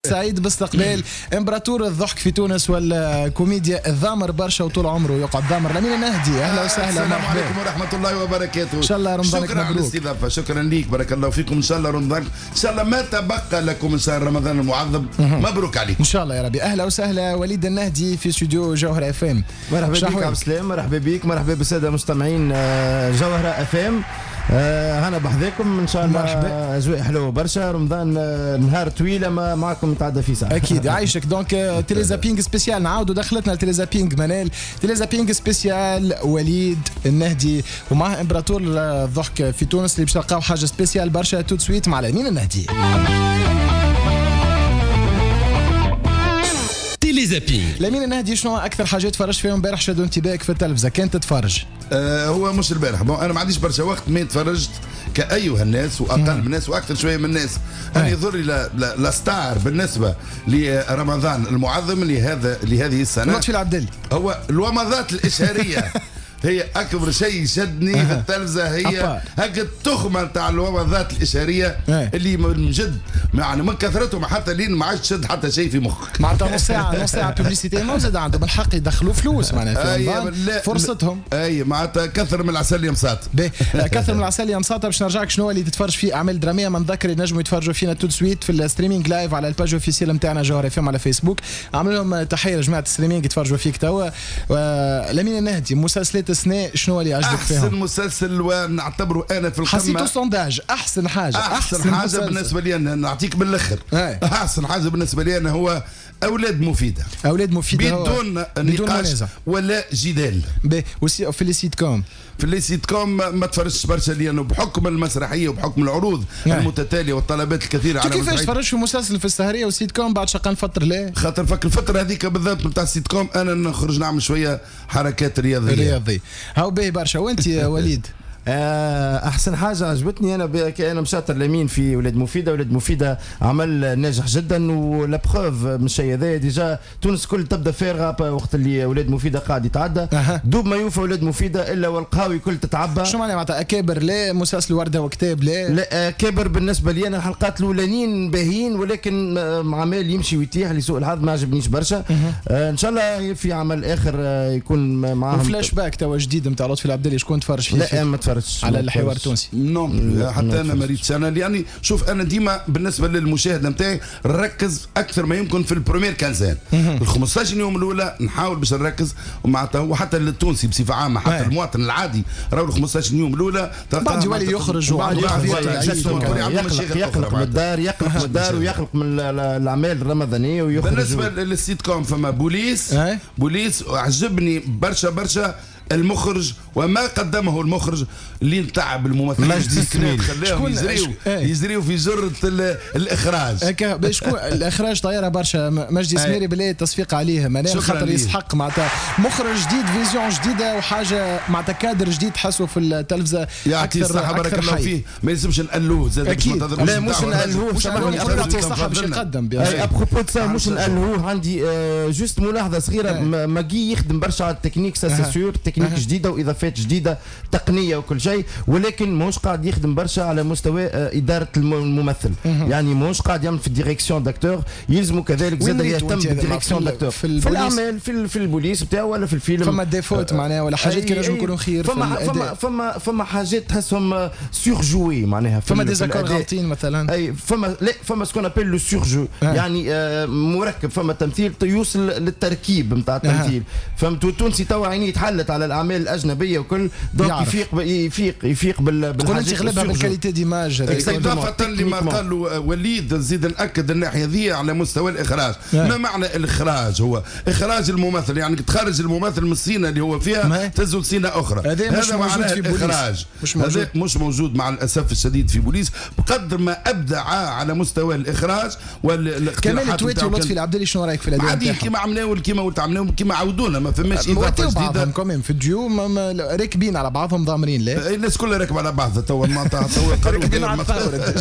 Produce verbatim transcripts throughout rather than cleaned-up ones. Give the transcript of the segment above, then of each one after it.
سعيد باستقبال امبراطور الضحك في تونس والكوميديا الذامر برشا وطول عمره يقعد ذامر لمين النهدي. اهلا وسهلا. السلام عليكم ورحمه الله وبركاته. ان شاء الله رمضانك شكرا مبروك. على الاستضافه، شكرا ليك، بارك الله فيكم. ان شاء الله رمضان ان شاء الله ما تبقى لكم من شهر رمضان المعظم. مبروك عليكم ان شاء الله يا ربي. اهلا وسهلا وليد النهدي في استوديو جوهره اف ام. مرحبا بك عبد السلام، مرحبا بك، مرحبا بالساده مستمعين جوهره اف ام. آه هنا بحذاكم ان شاء الله. مرحبا. اجواء حلوه برشا، رمضان آه نهار طويله ما معكم يتعدى في ساعه. اكيد يعيشك. دونك تيليزابينغ سبيسيال، نعاودوا دخلتنا لتيليزابينغ منال. تيليزابينغ سبيسيال وليد النهدي ومعه امبراطور الضحك في تونس اللي باش تلقاو حاجه سبيسيال برشا. تو سويت مع لمين النهدي. تيليزابينغ. لمين النهدي شنو اكثر حاجات تفرجت فيهم امبارح شدوا انتباهك في التلفزه كانت تتفرج؟ آه هو مش البارح، انا ما عنديش برشا وقت، ما تفرجت كأيها الناس واقل من الناس واكثر شويه من الناس. انا يظهر لي لا ستار بالنسبه لرمضان المعظم لهذا لهذه السنه لطفي العبدلي. هو الومضات الاشهاريه هي اكبر شيء شدني في التلفزه، هي هكا التخمه نتاع الومضات الاشهاريه اللي من جد يعني من كثرتهم حتى لين ما عادش تشد حتى شيء في مخك. معناتها نص ساعه نص ساعه بيبليسيتي ما زاد عندهم الحق يدخلوا فلوس معناتها في فرصتهم. اي معناتها كثر من العسل يا مساط. كثر من العسل يا مساط. باش نرجعك شنو اللي تتفرج فيه اعمال دراميه من ذكر ينجموا يتفرجوا فينا تو سويت في الستريمينغ لايف على الباج اوفيسيال نتاعنا جوهر اف ام على فيسبوك. عملوا لهم تحيه لجماعه الستريمينغ يتفرجوا فيك توا. لمين النهدي مسلسلات السنه شنو اللي عجبك فيهم؟ احسن مسلسل ونعتبره انا في القمه. حسيتو سونداج احسن حاجه. احسن, أحسن حاجه مسلسل. بالنسبه لي انا نعطيك بالاخر. احسن حاجه بالنسبه لي انا هو اولاد مفيده. اولاد مفيده بدون نقاش ولا جدال. في لي سيت كوم في اللي سيت كوم ما تفرجش برشا لانه بحكم المسرحيه وبحكم العروض المتتاليه والطلبات الكثيره على كيفاش تفرج في مسلسل في السهريه وسيت كوم بعد شقان فتره ليه؟ خاطر فك الفتره هذيك بالذات نتاع السيت كوم انا نخرج نعمل شويه حركات رياضيه. رياضيه هاو باهي برشا. وانت يا وليد؟ احسن حاجه عجبتني انا انا مشاطر لمين في ولاد مفيده. ولاد مفيده عمل ناجح جدا ولا بروف من الشيء هذا. ديجا تونس كل تبدا فارغه وقت اللي ولاد مفيده قاعد يتعدى. أه. دوب ما يوفى ولاد مفيده الا والقهاوي كل تتعبى. شو معناها معناتها اكابر لا مسلسل ورده وكتاب لا؟ لا اكابر بالنسبه لي انا الحلقات الاولانيين باهيين ولكن عمال يمشي ويتيح لسوء الحظ ما عجبنيش برشا. أه ان شاء الله في عمل اخر يكون معاهم. وفلاش باك توا جديد نتاع لطفي العبدلي شكون تفرج فيه؟ لا ما تفرجش على الحوار التونسي. نو حتى انا ما ريتش انا يعني شوف انا ديما بالنسبه للمشاهد نتاعي نركز اكثر ما يمكن في البريمير كانزان. ال خمسطاش يوم الاولى نحاول باش نركز ومعناتها وحتى التونسي بصفه عامه حتى المواطن العادي راهو ال خمسطاش يوم الاولى بعد يولي يخرج وبعد يخرج يقلق من الدار يقلق من الدار ويقلق من الاعمال الرمضانيه ويخرج. بالنسبه للسيت كوم فما بوليس بوليس عجبني برشا برشا المخرج وما قدمه المخرج اللي نتعب الممثلين مجدي سميري خلاهم يزريو يزريو في جرة الاخراج. هكا شكون الاخراج طايره برشا مجدي سميري بالله تصفيق عليه منال خاطر يسحق معناتها مخرج جديد فيزيون جديده وحاجه معناتها كادر جديد تحسه في التلفزه يعطي الصحه بارك الله فيه. ما يلزمش نقلوه زاد اكيد لا مش نقلوه مش يعطي الصحه باش يقدم بيان ابروبو تسا مش نقلوه. عندي جوست ملاحظه صغيره ماجي يخدم برشا على التكنيك سا سيور تكنيك جديده واضافات جديده تقنيه وكل شيء ولكن ماهوش قاعد يخدم برشا على مستوى اداره الممثل. يعني ماهوش قاعد يعمل في الديريكسيون داكتور. يلزمه كذلك زاد يهتم بالديريكسيون داكتور في, في الاعمال في, في البوليس بتاعه ولا في الفيلم. فما ديفوت معناها ولا حاجات كي نجم يكونوا خير. فما فما فما فما حاجات تحسهم سور جوي معناها فما ديزاكور غالطين مثلا. اي فما لا فما سكون ابل لو سور جو يعني آه مركب. فما تمثيل يوصل للتركيب نتاع التمثيل. فهمت التونسي توا عينيه يتحلت على الاعمال الاجنبيه وكل دونك يفيق يفيق يفيق بالحاجات انت غلبها بالكاليتي ديماج. اضافه لما قال وليد نزيد ناكد الناحيه ذي على مستوى الاخراج. ما معنى الاخراج؟ هو اخراج الممثل يعني تخرج الممثل من السينه اللي هو فيها تزول سينه اخرى. هذا معناه الاخراج. هذا مش موجود مع الاسف الشديد في بوليس بقدر ما ابدع على مستوى الاخراج والاقتراحات. كمال تويتي ولطفي العبدلي شنو رايك في الاداء عادي كيما عملناه كيما عملناه كيما عودونا ما فماش اضافه جديده. في ديو راكبين على بعضهم ضامرين لا الناس كلها راكبه على بعضها تو المنطقه تو راكبين على الثوره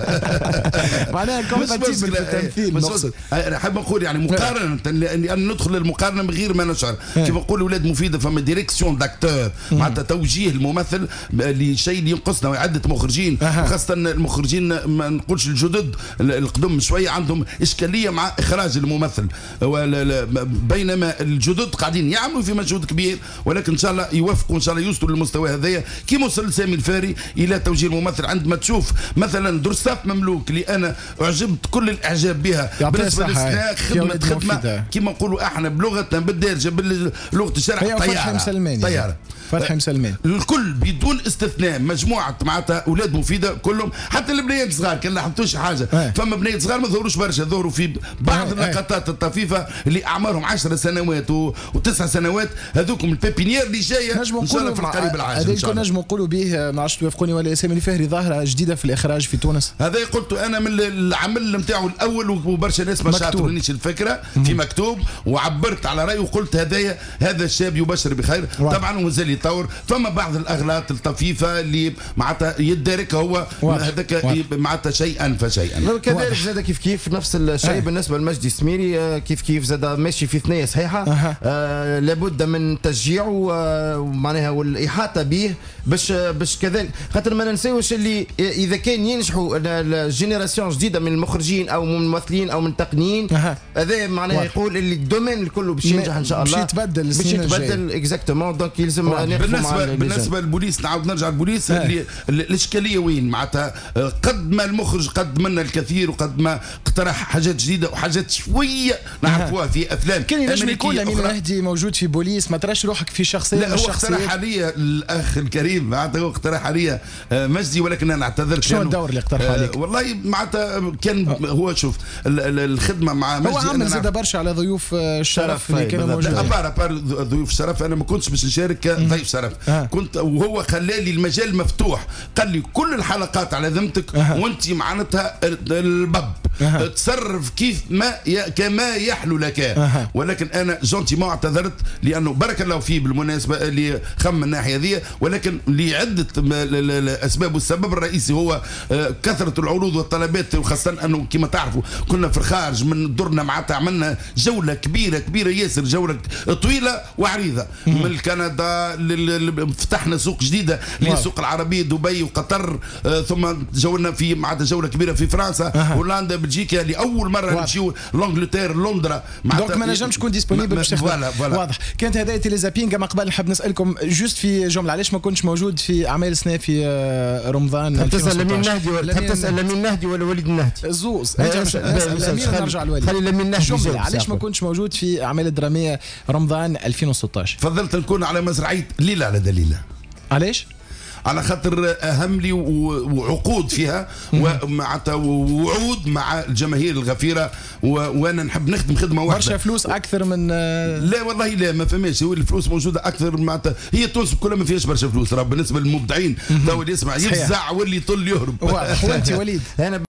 معناها كومباتيبل في التمثيل نقصد. انا حاب نقول يعني مقارنه ان ندخل المقارنه من غير ما نشعر كيف نقول ولاد مفيده فما ديريكسيون داكتور معناتها توجيه الممثل لشيء اللي ينقصنا وعده مخرجين وخاصه المخرجين ما نقولش الجدد القدم شويه عندهم اشكاليه مع اخراج الممثل بينما الجدد قاعدين يعملوا في مجهود كبير ولكن ان شاء الله يوفقوا ان شاء الله يوصلوا للمستوى هذايا كيما وصل سامي الفاري الى توجيه الممثل. عندما تشوف مثلا درستاف مملوك اللي انا اعجبت كل الاعجاب بها بالنسبه للسناء خدمه خدمه كيما نقولوا احنا بلغتنا بالدارجه بلغه الشرع طياره طياره فتحي مسلمان الكل بدون استثناء مجموعه معناتها اولاد مفيده كلهم حتى البنيات الصغار كان لاحظتوش حاجه اه. فما بنيات صغار ما ظهروش برشا ظهروا في بعض اه. اللقطات الطفيفه اللي اعمارهم عشر سنوات وتسع سنوات هذوكم البيبينيير اللي جايه ان شاء الله في القريب العاجل هذا يكون نجموا نقولوا به ما عادش توافقوني ولا سامي الفهري ظاهره جديده في الاخراج في تونس. هذا قلت انا من العمل نتاعو الاول وبرشا ناس ما شاطرونيش الفكره في مكتوب وعبرت على رايي وقلت هذايا هذا الشاب يبشر بخير طبعا ومازال يطور فما بعض الاغلاط الطفيفه اللي معناتها يداركها هو هذاك معناتها شيئا فشيئا. كذلك زاد كيف كيف نفس الشيء بالنسبه لمجدي السميري كيف كيف زاد ماشي في ثنيه صحيحه أه. آه لابد من تشجيعه ومعناها والاحاطه به باش باش كذلك خاطر ما ننساوش اللي اذا كان ينجحوا الجينيراسيون جديده من المخرجين او من الممثلين او من التقنيين هذا معناها يقول اللي الدومين الكل باش ينجح ان شاء الله باش يتبدل باش يتبدل اكزاكتومون دونك يلزم بالنسبه بالنسبه للبوليس نعاود نرجع للبوليس اللي الاشكاليه وين معناتها قد ما المخرج قد منا الكثير وقد ما اقترح حاجات جديده وحاجات شويه نعرفوها في افلام كان ينجم يكون امين مهدي موجود في بوليس ما تراش روحك في شخصيه لا هو اقترح عليا الاخ الكريم معناتها هو اقترح عليا مجدي ولكن انا اعتذر شنو الدور اللي اقترح عليك؟ والله معناتها كان هو شوف الخدمه مع مجدي هو عمل زاد برشا على ضيوف الشرف اللي كانوا موجودين ابار ابار ضيوف الشرف انا ما كنتش باش نشارك كضيف شرف آه. كنت وهو خلالي المجال مفتوح قال لي كل الحلقات على ذمتك آه. وانت معناتها البب آه. تصرف كيف ما كما يحلو لك آه. ولكن انا جونتي ما اعتذرت لانه بارك الله فيه بالمناسبه اللي خم من الناحيه ذي ولكن لعده اسباب والسبب الرئيسي هو كثره العروض والطلبات وخاصه انه كما تعرفوا كنا في الخارج من درنا معناتها عملنا جوله كبيره كبيره ياسر جوله طويله وعريضه من كندا فتحنا سوق جديده للسوق العربيه دبي وقطر ثم جولنا في معناتها جوله كبيره في فرنسا هولندا بلجيكا لاول مره نمشيو لانجلتير لندرا دونك ما نجمش تكون ديسبونيبل باش واضح. كانت هذه تيليزابينغ ما قبل نحب نسالكم جوست في جمله علاش ما كنتش موجود في اعمال سنه في رمضان تسال لمين نهدي ولا تسال لمين نهدي ولا وليد النهدي زوز لمين نرجع لوليد خلي لمين نهدي علاش ما كنتش موجود في اعمال الدراميه رمضان ألفين وستة عشر؟ فضلت نكون على مزرعيه ليله على دليله. علاش؟ على خاطر اهم لي وعقود فيها ومعناتها وعود مع الجماهير الغفيره وانا نحب نخدم خدمه واحده. برشا فلوس اكثر من لا والله لا ما فماش هو الفلوس موجوده اكثر معناتها هي تونس كلها ما فيهاش برشا فلوس راه بالنسبه للمبدعين تو اللي يسمع يفزع واللي يطل يهرب. وانت وليد انا